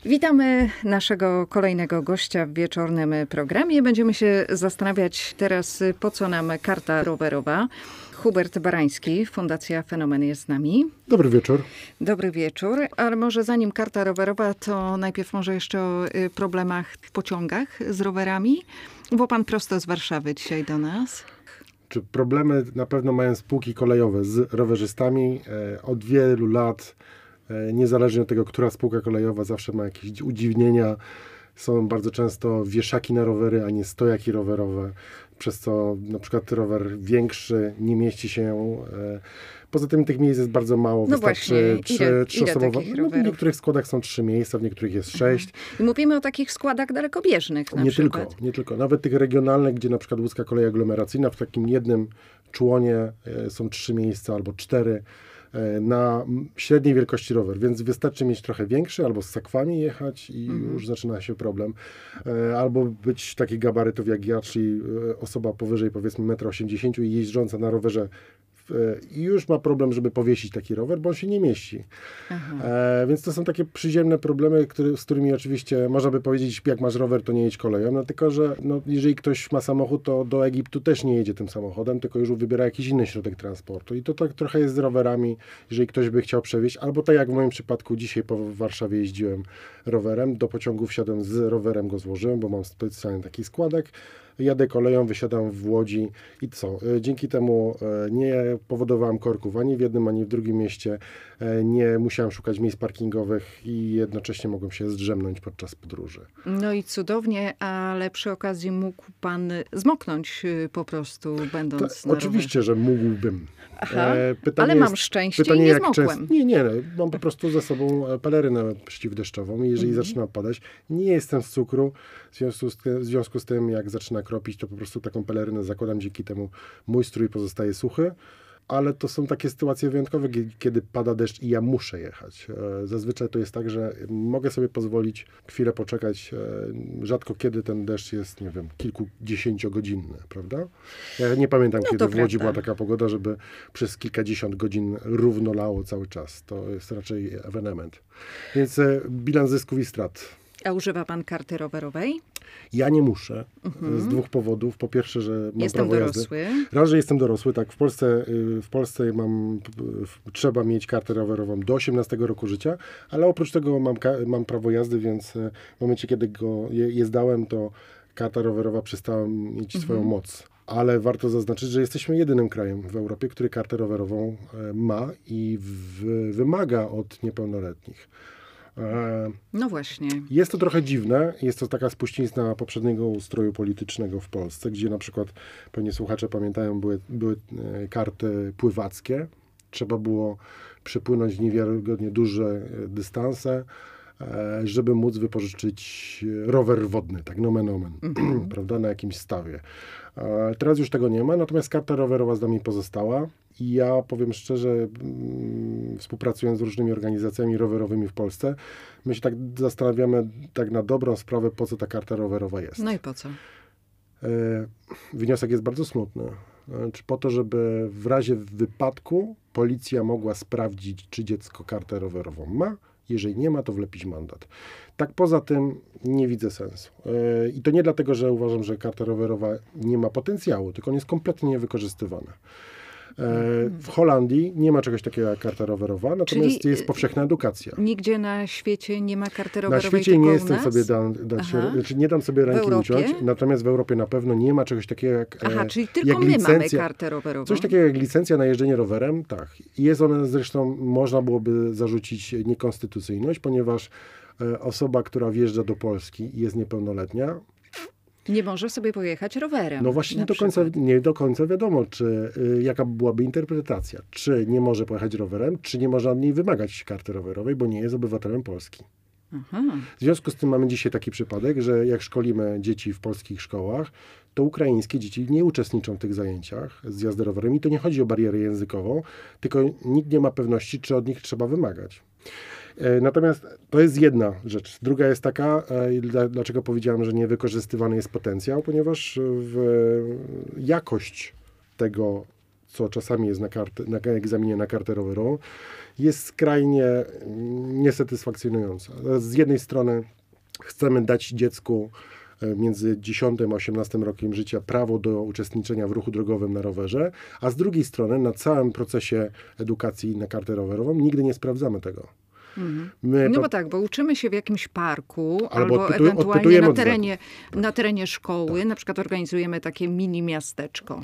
Witamy naszego kolejnego gościa w wieczornym programie. Będziemy się zastanawiać teraz, po co nam karta rowerowa. Hubert Barański, Fundacja Fenomen jest z nami. Dobry wieczór. Dobry wieczór, ale może zanim karta rowerowa, to najpierw może jeszcze o problemach w pociągach z rowerami, bo pan prosto z Warszawy dzisiaj do nas. Czy problemy na pewno mają spółki kolejowe z rowerzystami od wielu lat, niezależnie od tego, która spółka kolejowa zawsze ma jakieś udziwnienia. Są bardzo często wieszaki na rowery, a nie stojaki rowerowe, przez co na przykład rower większy nie mieści się. Poza tym tych miejsc jest bardzo mało. No wystarczy właśnie, trzy osobowe. w niektórych składach są 3 miejsca, w niektórych jest 6. I mówimy o takich składach dalekobieżnych na przykład. Nie tylko. Nawet tych regionalnych, gdzie na przykład łódzka kolej aglomeracyjna, w takim jednym członie są 3 miejsca albo 4 na średniej wielkości rower, więc wystarczy mieć trochę większy, albo z sakwami jechać i już zaczyna się problem. Albo być takich gabarytów jak ja, czyli osoba powyżej powiedzmy 1,80 m i jeżdżąca na rowerze i już ma problem, żeby powiesić taki rower, bo on się nie mieści. Więc to są takie przyziemne problemy, z którymi oczywiście można by powiedzieć, jak masz rower, to nie jedź koleją, no tylko, że jeżeli ktoś ma samochód, to do Egiptu też nie jedzie tym samochodem, tylko już wybiera jakiś inny środek transportu. I to tak trochę jest z rowerami, jeżeli ktoś by chciał przewieźć, albo tak jak w moim przypadku, dzisiaj po Warszawie jeździłem rowerem, do pociągu wsiadłem z rowerem, go złożyłem, bo mam specjalny taki składek. Jadę koleją, wysiadam w Łodzi i co? Dzięki temu nie powodowałem korków ani w jednym, ani w drugim mieście. Nie musiałem szukać miejsc parkingowych i jednocześnie mogłem się zdrzemnąć podczas podróży. No i cudownie, ale przy okazji mógł pan zmoknąć po prostu, będąc na oczywiście, że mógłbym. Ale mam szczęście i nie zmokłem. Nie, mam po prostu ze sobą pelerynę przeciwdeszczową i jeżeli zaczyna padać, nie jestem z cukru, w związku z tym jak zaczyna kropić, to po prostu taką pelerynę zakładam, dzięki temu mój strój pozostaje suchy. Ale to są takie sytuacje wyjątkowe, kiedy pada deszcz i ja muszę jechać. Zazwyczaj to jest tak, że mogę sobie pozwolić chwilę poczekać. Rzadko kiedy ten deszcz jest, nie wiem, kilkudziesięciogodzinny, prawda? Ja nie pamiętam, kiedy w Łodzi była taka pogoda, żeby przez kilkadziesiąt godzin równo lało cały czas. To jest raczej ewenement. Więc bilans zysków i strat. A używa pan karty rowerowej? Ja nie muszę, z 2 powodów. Po pierwsze, że mam prawo jazdy. Dorosły. Raz, że jestem dorosły, tak. W Polsce trzeba mieć kartę rowerową do 18 roku życia, ale oprócz tego mam prawo jazdy, więc w momencie, kiedy je zdałem, to karta rowerowa przestała mieć swoją moc. Ale warto zaznaczyć, że jesteśmy jedynym krajem w Europie, który kartę rowerową ma i wymaga od niepełnoletnich. No właśnie. Jest to trochę dziwne. Jest to taka spuścizna poprzedniego ustroju politycznego w Polsce, gdzie na przykład, pewnie słuchacze pamiętają, były karty pływackie. Trzeba było przepłynąć niewiarygodnie duże dystanse, żeby móc wypożyczyć rower wodny, tak nomen omen, prawda, na jakimś stawie. Teraz już tego nie ma, natomiast karta rowerowa z nami pozostała. I ja powiem szczerze, współpracując z różnymi organizacjami rowerowymi w Polsce, my się tak zastanawiamy tak na dobrą sprawę, po co ta karta rowerowa jest. No i po co? Wniosek jest bardzo smutny. Znaczy po to, żeby w razie wypadku policja mogła sprawdzić, czy dziecko kartę rowerową ma. Jeżeli nie ma, to wlepić mandat. Tak poza tym nie widzę sensu. I to nie dlatego, że uważam, że karta rowerowa nie ma potencjału, tylko on jest kompletnie niewykorzystywany. W Holandii nie ma czegoś takiego jak karta rowerowa, natomiast jest powszechna edukacja. Nigdzie na świecie nie ma karty rowerowej? Na świecie nie jestem sobie nie dam sobie ręki uciąć, natomiast w Europie na pewno nie ma czegoś takiego jak czyli tylko jak my mamy kartę rowerową. Coś takiego jak licencja na jeżdżenie rowerem, tak. I jest ona zresztą, można byłoby zarzucić niekonstytucyjność, ponieważ osoba, która wjeżdża do Polski i jest niepełnoletnia, nie może sobie pojechać rowerem. No właśnie nie do końca wiadomo, jaka byłaby interpretacja. Czy nie może pojechać rowerem, czy nie można od niej wymagać karty rowerowej, bo nie jest obywatelem Polski. W związku z tym mamy dzisiaj taki przypadek, że jak szkolimy dzieci w polskich szkołach, to ukraińskie dzieci nie uczestniczą w tych zajęciach z jazdy rowerem. I to nie chodzi o barierę językową, tylko nikt nie ma pewności, czy od nich trzeba wymagać. Natomiast to jest jedna rzecz. Druga jest taka, dlaczego powiedziałem, że niewykorzystywany jest potencjał, ponieważ jakość tego, co czasami jest na egzaminie na kartę rowerową, jest skrajnie niesatysfakcjonująca. Z jednej strony chcemy dać dziecku między 10 a 18 rokiem życia prawo do uczestniczenia w ruchu drogowym na rowerze, a z drugiej strony na całym procesie edukacji na kartę rowerową nigdy nie sprawdzamy tego. Bo tak, bo uczymy się w jakimś parku Albo albo ewentualnie na terenie szkoły, Tak. na przykład organizujemy takie mini miasteczko.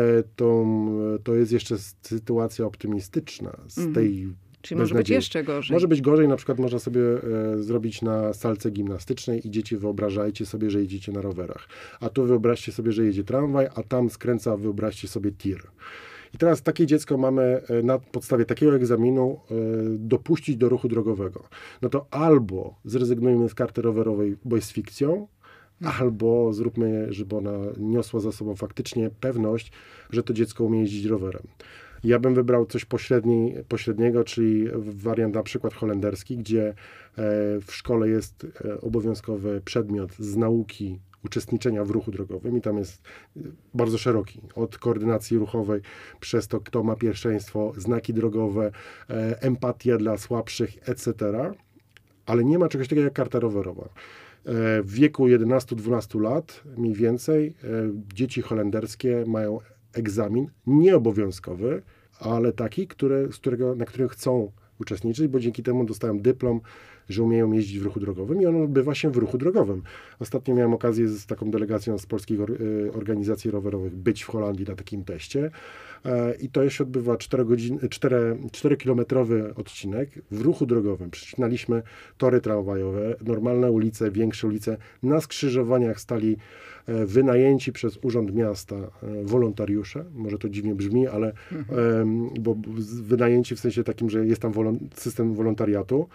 To jest jeszcze sytuacja optymistyczna z tej Czyli może być beznadziei. jeszcze gorzej. Może być gorzej, na przykład można sobie zrobić na salce gimnastycznej i dzieci wyobrażajcie sobie, że jedziecie na rowerach. A tu wyobraźcie sobie, że jedzie tramwaj, a tam skręca, wyobraźcie sobie tir. I teraz takie dziecko mamy na podstawie takiego egzaminu dopuścić do ruchu drogowego. No to albo zrezygnujmy z karty rowerowej, bo jest fikcją, albo zróbmy, żeby ona niosła za sobą faktycznie pewność, że to dziecko umie jeździć rowerem. Ja bym wybrał coś pośredniego, czyli wariant na przykład holenderski, gdzie w szkole jest obowiązkowy przedmiot z nauki uczestniczenia w ruchu drogowym i tam jest bardzo szeroki. Od koordynacji ruchowej przez to, kto ma pierwszeństwo, znaki drogowe, empatia dla słabszych, etc. Ale nie ma czegoś takiego jak karta rowerowa. W wieku 11-12 lat mniej więcej dzieci holenderskie mają egzamin nieobowiązkowy, ale taki, na którym chcą uczestniczyć, bo dzięki temu dostają dyplom, że umieją jeździć w ruchu drogowym i on odbywa się w ruchu drogowym. Ostatnio miałem okazję z taką delegacją z polskich organizacji rowerowych być w Holandii na takim teście i to się odbywa 4-kilometrowy odcinek w ruchu drogowym. Przecinaliśmy tory tramwajowe, normalne ulice, większe ulice. Na skrzyżowaniach stali wynajęci przez Urząd Miasta wolontariusze. Może to dziwnie brzmi, ale bo wynajęci w sensie takim, że jest tam system wolontariatu,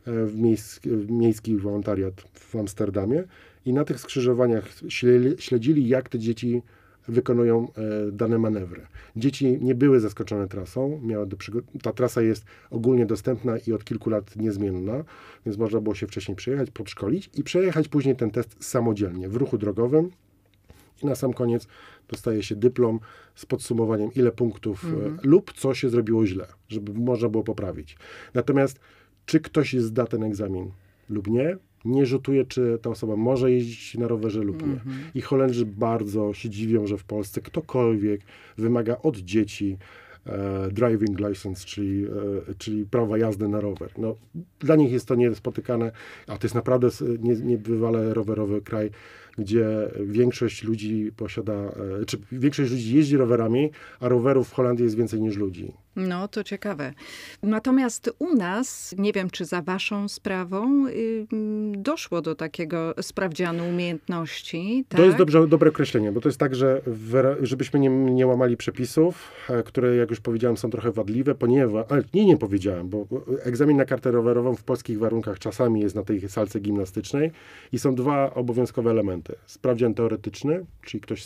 miejski wolontariat w Amsterdamie i na tych skrzyżowaniach śledzili, jak te dzieci wykonują dane manewry. Dzieci nie były zaskoczone trasą. Ta trasa jest ogólnie dostępna i od kilku lat niezmienna, więc można było się wcześniej przejechać, podszkolić i przejechać później ten test samodzielnie w ruchu drogowym. I na sam koniec dostaje się dyplom z podsumowaniem, ile punktów lub co się zrobiło źle, żeby można było poprawić. Natomiast czy ktoś zda ten egzamin lub nie rzutuje, czy ta osoba może jeździć na rowerze lub nie. I Holendrzy bardzo się dziwią, że w Polsce ktokolwiek wymaga od dzieci driving license, czyli prawa jazdy na rower. No, dla nich jest to niespotykane, a to jest naprawdę niebywale rowerowy kraj, gdzie większość ludzi większość ludzi jeździ rowerami, a rowerów w Holandii jest więcej niż ludzi. No, to ciekawe. Natomiast u nas, nie wiem, czy za waszą sprawą, doszło do takiego sprawdzianu umiejętności. Tak? To jest dobre określenie, bo to jest tak, że żebyśmy nie łamali przepisów, które, jak już powiedziałem, są trochę wadliwe, ponieważ, ale nie powiedziałem, bo egzamin na kartę rowerową w polskich warunkach czasami jest na tej salce gimnastycznej i są dwa obowiązkowe elementy. Sprawdzian teoretyczny, czyli ktoś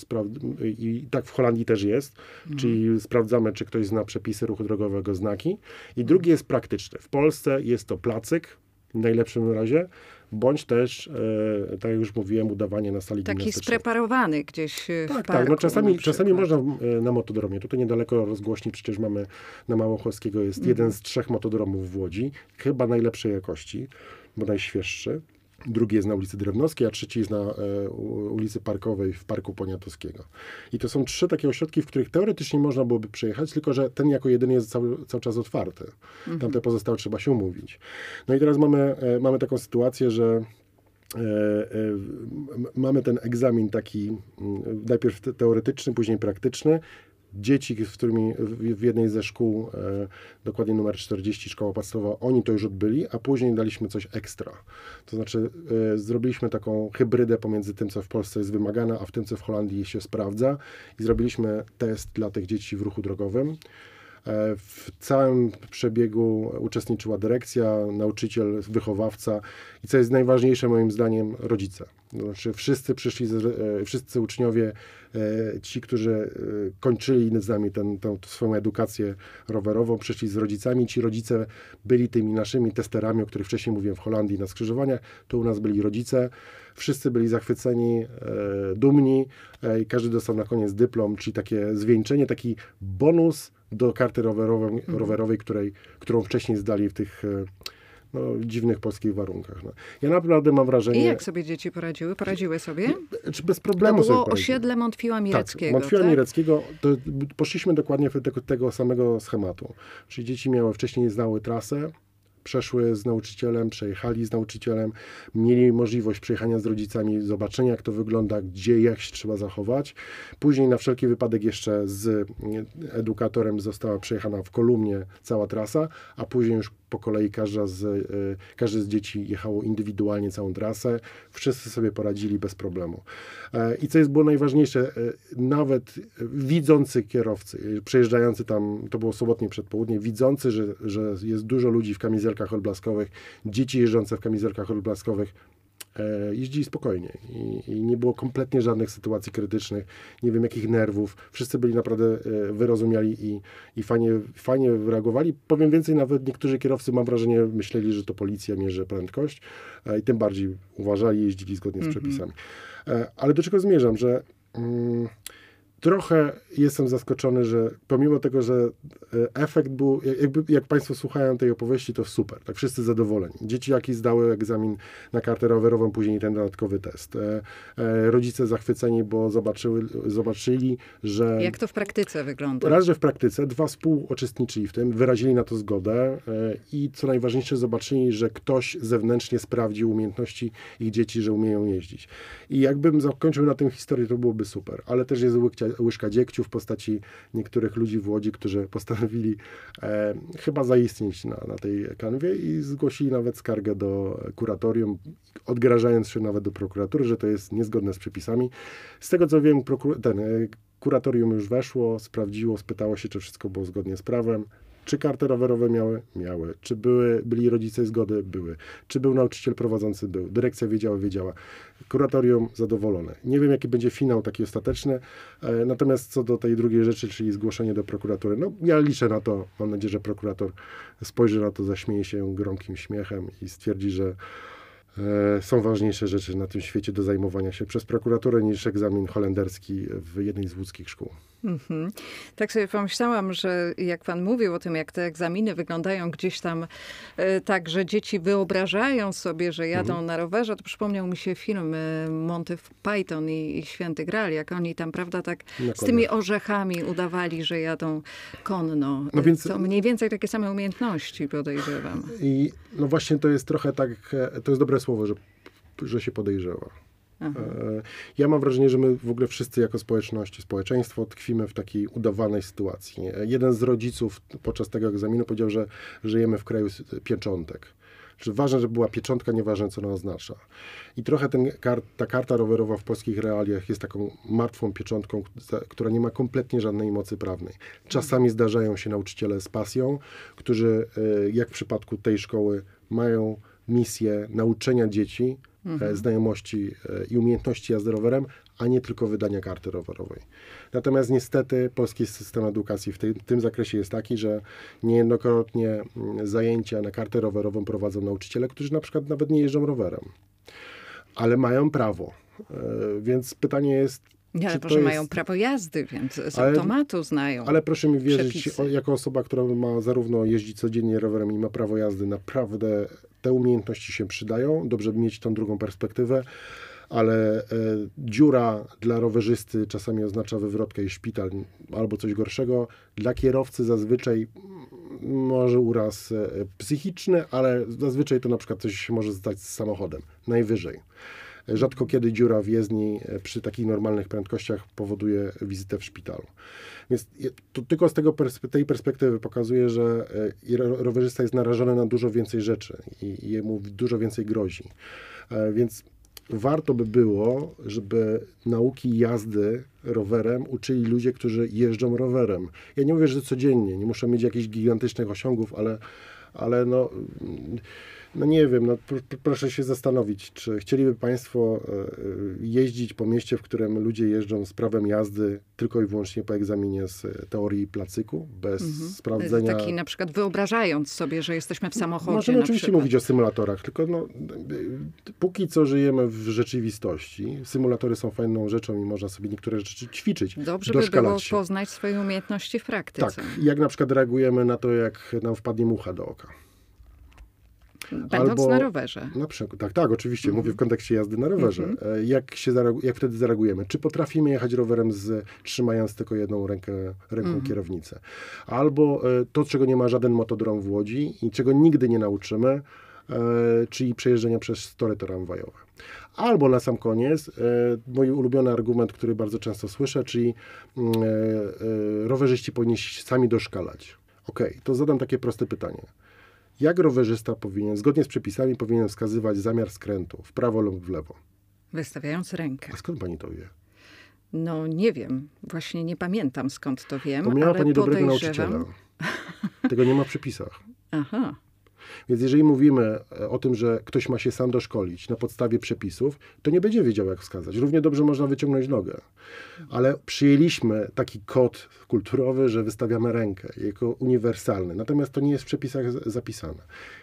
i tak w Holandii też jest, czyli sprawdzamy, czy ktoś zna przepisy ruchu drogowego, znaki. I drugi jest praktyczny. W Polsce jest to placyk, w najlepszym razie, bądź też, tak jak już mówiłem, udawanie na sali gimnastycznej. Taki spreparowany gdzieś w parku. Tak, no czasami można na motodromie. Tutaj niedaleko rozgłośni przecież mamy na Małochowskiego jest jeden z 3 motodromów w Łodzi, chyba najlepszej jakości, bo najświeższy. Drugi jest na ulicy Drewnowskiej, a trzeci jest na ulicy Parkowej w Parku Poniatowskiego. I to są 3 takie ośrodki, w których teoretycznie można byłoby przejechać, tylko że ten jako jedyny jest cały czas otwarty. Tamte pozostałe trzeba się umówić. No i teraz mamy taką sytuację, że mamy ten egzamin taki najpierw teoretyczny, później praktyczny. Dzieci, w jednej ze szkół, dokładnie numer 40, szkoła podstawowa, oni to już odbyli, a później daliśmy coś ekstra. To znaczy zrobiliśmy taką hybrydę pomiędzy tym, co w Polsce jest wymagane, a w tym, co w Holandii się sprawdza i zrobiliśmy test dla tych dzieci w ruchu drogowym. W całym przebiegu uczestniczyła dyrekcja, nauczyciel, wychowawca i co jest najważniejsze moim zdaniem, rodzice. Znaczy wszyscy przyszli, wszyscy uczniowie, ci, którzy kończyli z nami tę swoją edukację rowerową, przyszli z rodzicami. Ci rodzice byli tymi naszymi testerami, o których wcześniej mówiłem w Holandii na skrzyżowaniach. To u nas byli rodzice. Wszyscy byli zachwyceni, dumni i każdy dostał na koniec dyplom, czyli takie zwieńczenie, taki bonus do karty rowerowej, którą wcześniej zdali w tych dziwnych polskich warunkach. Ja naprawdę mam wrażenie... I jak sobie dzieci poradziły? Poradziły sobie? Czy bez problemu to sobie było poradziły. osiedle Montfiła Mireckiego, Tak, Montfiła tak? Mireckiego. To poszliśmy dokładnie w tego samego schematu. Czyli dzieci wcześniej znały trasę, przeszły z nauczycielem, przejechali z nauczycielem, mieli możliwość przejechania z rodzicami, zobaczenia jak to wygląda, gdzie, jak się trzeba zachować. Później na wszelki wypadek jeszcze z edukatorem została przejechana w kolumnie cała trasa, a później już po kolei każde z dzieci jechało indywidualnie całą trasę. Wszyscy sobie poradzili bez problemu. I co było najważniejsze, nawet widzący kierowcy, przejeżdżający tam, to było sobotnie przedpołudnie, widzący, że jest dużo ludzi w kamizelkach odblaskowych, dzieci jeżdżące w kamizelkach odblaskowych, jeździli spokojnie i nie było kompletnie żadnych sytuacji krytycznych, nie wiem jakich nerwów. Wszyscy byli naprawdę wyrozumiali i fajnie reagowali. Powiem więcej, nawet niektórzy kierowcy, mam wrażenie, myśleli, że to policja mierzy prędkość i tym bardziej uważali, jeździli zgodnie z przepisami. Ale do czego zmierzam, że trochę jestem zaskoczony, że pomimo tego, że efekt był, jak Państwo słuchają tej opowieści, to super, tak wszyscy zadowoleni. Dzieciaki zdały egzamin na kartę rowerową, później ten dodatkowy test. Rodzice zachwyceni, bo zobaczyli, że... Jak to w praktyce wygląda? Raz, że w praktyce, dwa współuczestniczyli w tym, wyrazili na to zgodę i co najważniejsze zobaczyli, że ktoś zewnętrznie sprawdził umiejętności ich dzieci, że umieją jeździć. I jakbym zakończył na tym historię, to byłoby super, ale też jest łyżka dziegciu w postaci niektórych ludzi w Łodzi, którzy postanowili chyba zaistnieć na tej kanwie i zgłosili nawet skargę do kuratorium, odgrażając się nawet do prokuratury, że to jest niezgodne z przepisami. Z tego co wiem, kuratorium już weszło, sprawdziło, spytało się, czy wszystko było zgodnie z prawem. Czy karty rowerowe miały? Miały. Czy byli rodzice zgody? Były. Czy był nauczyciel prowadzący? Był. Dyrekcja wiedziała. Kuratorium zadowolone. Nie wiem, jaki będzie finał taki ostateczny, natomiast co do tej drugiej rzeczy, czyli zgłoszenie do prokuratury, ja liczę na to, mam nadzieję, że prokurator spojrzy na to, zaśmieje się gromkim śmiechem i stwierdzi, że są ważniejsze rzeczy na tym świecie do zajmowania się przez prokuraturę niż egzamin holenderski w jednej z łódzkich szkół. Mhm. Tak sobie pomyślałam, że jak pan mówił o tym, jak te egzaminy wyglądają gdzieś tam tak, że dzieci wyobrażają sobie, że jadą na rowerze, to przypomniał mi się film Monty Python i Święty Graal, jak oni tam, prawda, tak z tymi orzechami udawali, że jadą konno. No więc, to mniej więcej takie same umiejętności, podejrzewam. I no właśnie to jest trochę tak, to jest dobre słowo, że się podejrzewa. Aha. Ja mam wrażenie, że my w ogóle wszyscy jako społeczeństwo tkwimy w takiej udawanej sytuacji. Jeden z rodziców podczas tego egzaminu powiedział, że żyjemy w kraju pieczątek. Że ważne, żeby była pieczątka, nieważne co ona oznacza. I trochę ta karta rowerowa w polskich realiach jest taką martwą pieczątką, która nie ma kompletnie żadnej mocy prawnej. Czasami zdarzają się nauczyciele z pasją, którzy, jak w przypadku tej szkoły, mają misję nauczenia dzieci znajomości i umiejętności jazdy rowerem, a nie tylko wydania karty rowerowej. Natomiast niestety polski system edukacji w tym zakresie jest taki, że niejednokrotnie zajęcia na kartę rowerową prowadzą nauczyciele, którzy na przykład nawet nie jeżdżą rowerem, ale mają prawo. Więc pytanie jest, ale może mają prawo jazdy, więc z automatu znają. Ale proszę mi wierzyć, przepisy. Jako osoba, która ma zarówno jeździć codziennie rowerem i ma prawo jazdy, naprawdę te umiejętności się przydają. Dobrze by mieć tą drugą perspektywę, ale dziura dla rowerzysty czasami oznacza wywrotkę i szpital albo coś gorszego. Dla kierowcy zazwyczaj może uraz psychiczny, ale zazwyczaj to na przykład coś się może stać z samochodem. Najwyżej. Rzadko kiedy dziura w jezdni przy takich normalnych prędkościach powoduje wizytę w szpitalu. Więc to tylko z tej perspektywy pokazuje, że rowerzysta jest narażony na dużo więcej rzeczy i jemu dużo więcej grozi. Więc warto by było, żeby nauki jazdy rowerem uczyli ludzie, którzy jeżdżą rowerem. Ja nie mówię, że codziennie, nie muszę mieć jakichś gigantycznych osiągów, ale no nie wiem, proszę się zastanowić, czy chcieliby Państwo jeździć po mieście, w którym ludzie jeżdżą z prawem jazdy tylko i wyłącznie po egzaminie z teorii placyku, bez sprawdzenia... Taki na przykład wyobrażając sobie, że jesteśmy w samochodzie. Możemy na oczywiście przykład mówić o symulatorach, tylko póki co żyjemy w rzeczywistości. Symulatory są fajną rzeczą i można sobie niektóre rzeczy ćwiczyć, dobrze by było poznać swoje umiejętności w praktyce. Tak, jak na przykład reagujemy na to, jak nam wpadnie mucha do oka. Będąc na rowerze. Na przykład, tak, oczywiście, mówię w kontekście jazdy na rowerze. Jak wtedy zareagujemy? Czy potrafimy jechać rowerem trzymając tylko jedną ręką kierownicę? Albo to, czego nie ma żaden motodrom w Łodzi i czego nigdy nie nauczymy, czyli przejeżdżenia przez tory tramwajowe. Albo na sam koniec, mój ulubiony argument, który bardzo często słyszę, czyli rowerzyści powinni się sami doszkalać. Okej, to zadam takie proste pytanie. Jak rowerzysta zgodnie z przepisami, powinien wskazywać zamiar skrętu w prawo lub w lewo? Wystawiając rękę. A skąd pani to wie? No nie wiem. Właśnie nie pamiętam, skąd to wiem, Bo miała ale pani dobrego nauczyciela. Tego nie ma w przepisach. Aha. Więc jeżeli mówimy o tym, że ktoś ma się sam doszkolić na podstawie przepisów, to nie będzie wiedział, jak wskazać. Równie dobrze można wyciągnąć nogę. Ale przyjęliśmy taki kod kulturowy, że wystawiamy rękę jako uniwersalny. Natomiast to nie jest w przepisach zapisane.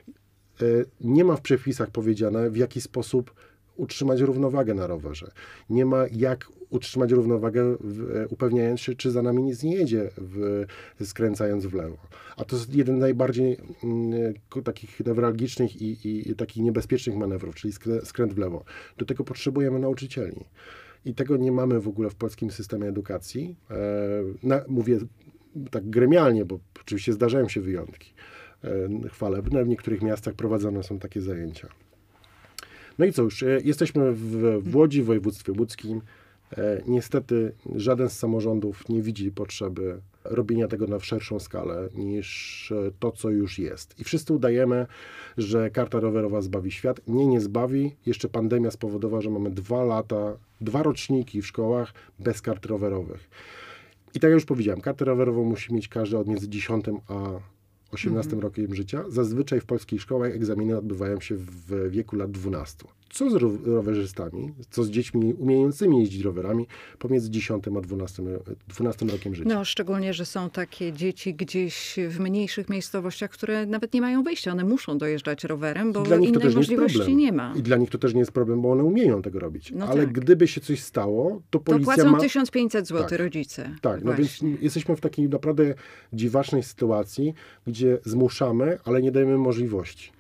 Nie ma w przepisach powiedziane, w jaki sposób utrzymać równowagę na rowerze. Nie ma jak utrzymać równowagę, upewniając się, czy za nami nic nie jedzie, skręcając w lewo. A to jest jeden z najbardziej takich newralgicznych i takich niebezpiecznych manewrów, czyli skręt w lewo. Do tego potrzebujemy nauczycieli. I tego nie mamy w ogóle w polskim systemie edukacji. Mówię tak gremialnie, bo oczywiście zdarzają się wyjątki chwalebne. W niektórych miastach prowadzone są takie zajęcia. No i cóż, jesteśmy w Łodzi, w województwie łódzkim. Niestety żaden z samorządów nie widzi potrzeby robienia tego na szerszą skalę niż to, co już jest. I wszyscy udajemy, że karta rowerowa zbawi świat. Nie zbawi. Jeszcze pandemia spowodowała, że mamy 2 roczniki w szkołach bez kart rowerowych. I tak jak już powiedziałem, kartę rowerową musi mieć każdy od między 10 a 18 rokiem życia. Zazwyczaj w polskich szkołach egzaminy odbywają się w wieku lat 12. Co z rowerzystami, co z dziećmi umiejącymi jeździć rowerami pomiędzy 10 a 12 rokiem życia? No, szczególnie, że są takie dzieci gdzieś w mniejszych miejscowościach, które nawet nie mają wyjścia. One muszą dojeżdżać rowerem, bo innej możliwości nie ma. I dla nich to też nie jest problem, bo one umieją tego robić. No ale tak. Gdyby się coś stało, to policja płacą 1500 zł rodzice. Tak, no więc jesteśmy w takiej naprawdę dziwacznej sytuacji, gdzie zmuszamy, ale nie dajemy możliwości.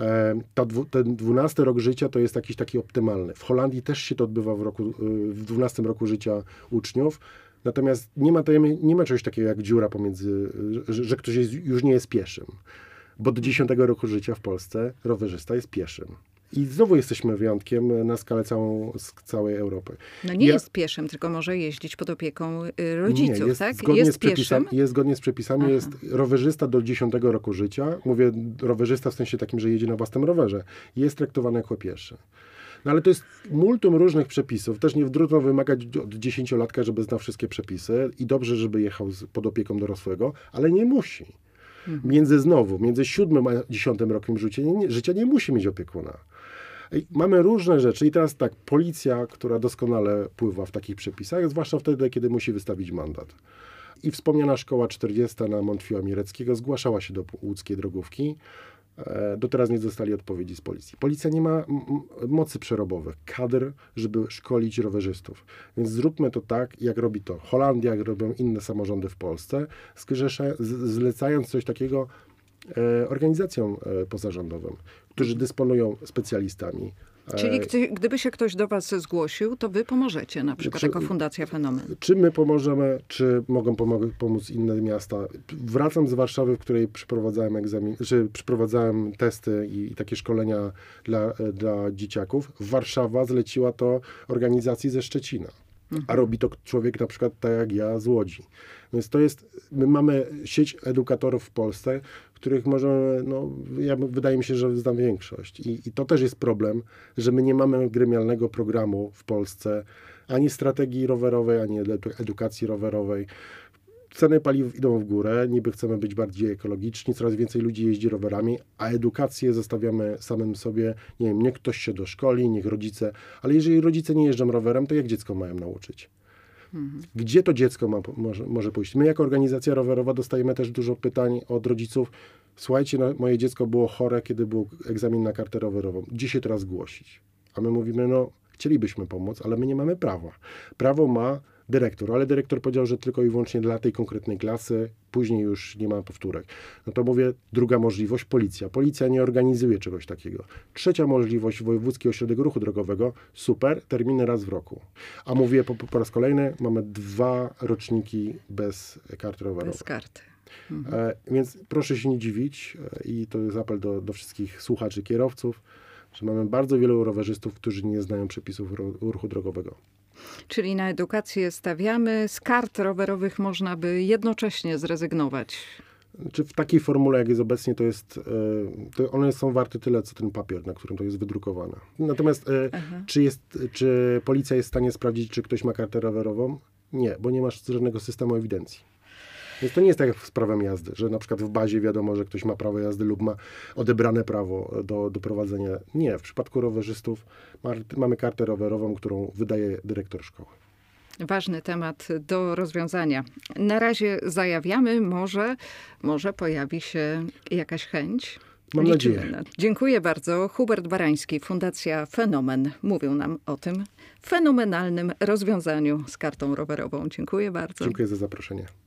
Ten 12 rok życia to jest jakiś taki optymalny. W Holandii też się to odbywa w 12 roku życia uczniów. Natomiast nie ma czegoś takiego jak dziura pomiędzy, że ktoś już nie jest pieszym. Bo do 10 roku życia w Polsce rowerzysta jest pieszym. I znowu jesteśmy wyjątkiem na skalę całej Europy. No nie jest pieszym, tylko może jeździć pod opieką rodziców, nie, jest tak? Zgodnie z przepisami jest rowerzysta do 10 roku życia. Mówię rowerzysta w sensie takim, że jedzie na własnym rowerze. Jest traktowany jako pieszy. No ale to jest multum różnych przepisów. Też nie trudno wymagać od 10-latka, żeby znał wszystkie przepisy i dobrze, żeby jechał pod opieką dorosłego, ale nie musi. Między 7 a 10 rokiem życia nie musi mieć opiekuna. Mamy różne rzeczy i teraz tak, policja, która doskonale pływa w takich przepisach, zwłaszcza wtedy, kiedy musi wystawić mandat. I wspomniana szkoła 40 na Montfiła Miereckiego zgłaszała się do łódzkiej drogówki. Do teraz nie dostali odpowiedzi z policji. Policja nie ma mocy przerobowych, kadr, żeby szkolić rowerzystów. Więc zróbmy to tak, jak robi to Holandia, jak robią inne samorządy w Polsce, zlecając coś takiego organizacjom pozarządowym, którzy dysponują specjalistami. Czyli gdyby się ktoś do was zgłosił, to wy pomożecie, na przykład jako Fundacja Fenomen. Czy my pomożemy, czy mogą pomóc inne miasta? Wracam z Warszawy, w której przeprowadzałem testy i takie szkolenia dla dzieciaków. Warszawa zleciła to organizacji ze Szczecina. A robi to człowiek na przykład tak jak ja z Łodzi. Więc my mamy sieć edukatorów w Polsce, których może, wydaje mi się, że znam większość. I to też jest problem, że my nie mamy gremialnego programu w Polsce, ani strategii rowerowej, ani edukacji rowerowej. Ceny paliw idą w górę, niby chcemy być bardziej ekologiczni, coraz więcej ludzi jeździ rowerami, a edukację zostawiamy samym sobie. Nie wiem, niech ktoś się doszkoli, niech rodzice, ale jeżeli rodzice nie jeżdżą rowerem, to jak dziecko mają nauczyć? Gdzie to dziecko może pójść? My jako organizacja rowerowa dostajemy też dużo pytań od rodziców. Słuchajcie, moje dziecko było chore, kiedy był egzamin na kartę rowerową. Gdzie się teraz zgłosić? A my mówimy, chcielibyśmy pomóc, ale my nie mamy prawa. Prawo ma dyrektor, ale dyrektor powiedział, że tylko i wyłącznie dla tej konkretnej klasy, później już nie ma powtórek. No to mówię, druga możliwość, policja. Policja nie organizuje czegoś takiego. Trzecia możliwość, Wojewódzki Ośrodek Ruchu Drogowego, super, terminy raz w roku. A mówię po raz kolejny, mamy 2 roczniki bez karty rowerowej. Bez karty. Więc proszę się nie dziwić i to jest apel do wszystkich słuchaczy, kierowców, że mamy bardzo wielu rowerzystów, którzy nie znają przepisów ruchu drogowego. Czyli na edukację stawiamy. Z kart rowerowych można by jednocześnie zrezygnować. Czy w takiej formule, jak jest obecnie, to one są warte tyle, co ten papier, na którym to jest wydrukowane. Natomiast czy policja jest w stanie sprawdzić, czy ktoś ma kartę rowerową? Nie, bo nie masz żadnego systemu ewidencji. Więc to nie jest tak jak z prawem jazdy, że na przykład w bazie wiadomo, że ktoś ma prawo jazdy lub ma odebrane prawo do prowadzenia. Nie, w przypadku rowerzystów mamy kartę rowerową, którą wydaje dyrektor szkoły. Ważny temat do rozwiązania. Na razie zajawiamy, może pojawi się jakaś chęć. Mam nadzieję. Dziękuję bardzo. Hubert Barański, Fundacja Fenomen, mówił nam o tym fenomenalnym rozwiązaniu z kartą rowerową. Dziękuję bardzo. Dziękuję za zaproszenie.